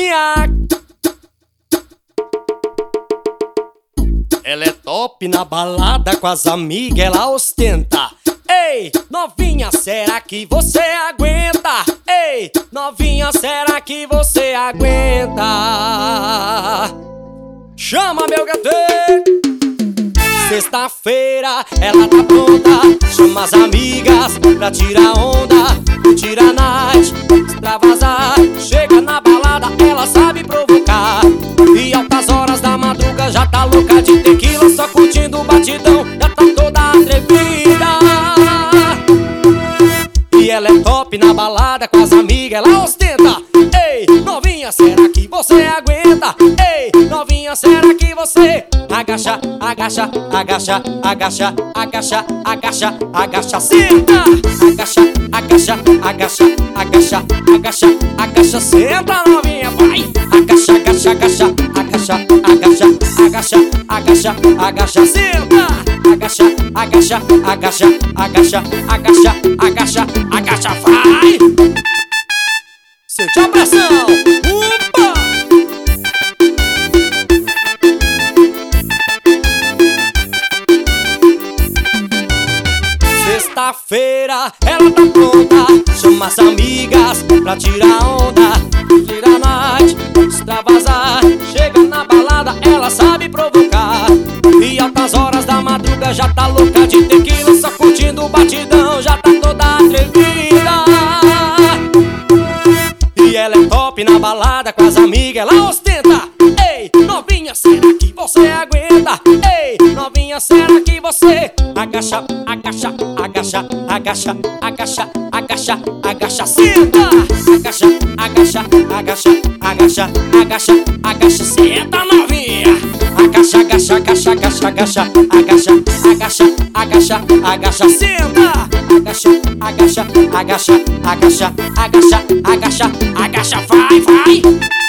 novinha. Ela é top na balada, com as amigas ela ostenta. Ei, novinha, será que você aguenta? Ei, novinha, será que você aguenta? Chama meu gatê. Sexta-feira ela tá pronta, chama as amigas pra tirar onda, curtir a night, extravasar. Chega na balada, ela sabe provocar, e altas horas da madruga já tá louca de tequila, só curtindo o batidão, já tá toda atrevida. E ela é top na balada, com as amigas ela ostenta. Ei, novinha, será que você aguenta? Ei, novinha, será que você agacha, agacha, agacha, agacha, agacha, agacha, agacha, senta. Agacha, agacha, agacha, agacha, agacha, agacha, senta, novinha, vai. Agacha, agacha, agacha, agacha, agacha, agacha, agacha, agacha, senta. Agacha, agacha, agacha, agacha, agacha, agacha, agacha, vai. Sente a pressão. Opa! Sexta-feira ela tá pronta, chama as amigas pra tirar onda, tirar night, extravasar. Chega na balada, ela sabe provocar, e altas horas da madruga já tá louca de tequila, só curtindo o batidão, já tá toda atrevida. E ela é top na balada, com as amigas ela ostenta. Ei, novinha, será que você aguenta? Ei, novinha, será que você agacha, agacha, agacha, agacha, agacha, agacha, agacha, senta. Agacha, agacha, agacha, agacha, agacha, agacha, senta, novinha. Agacha, agacha, agacha, agacha, agacha, agacha, agacha, agacha, agacha, senta. Agacha, agacha, agacha, agacha, agacha, agacha, agacha, vai, vai.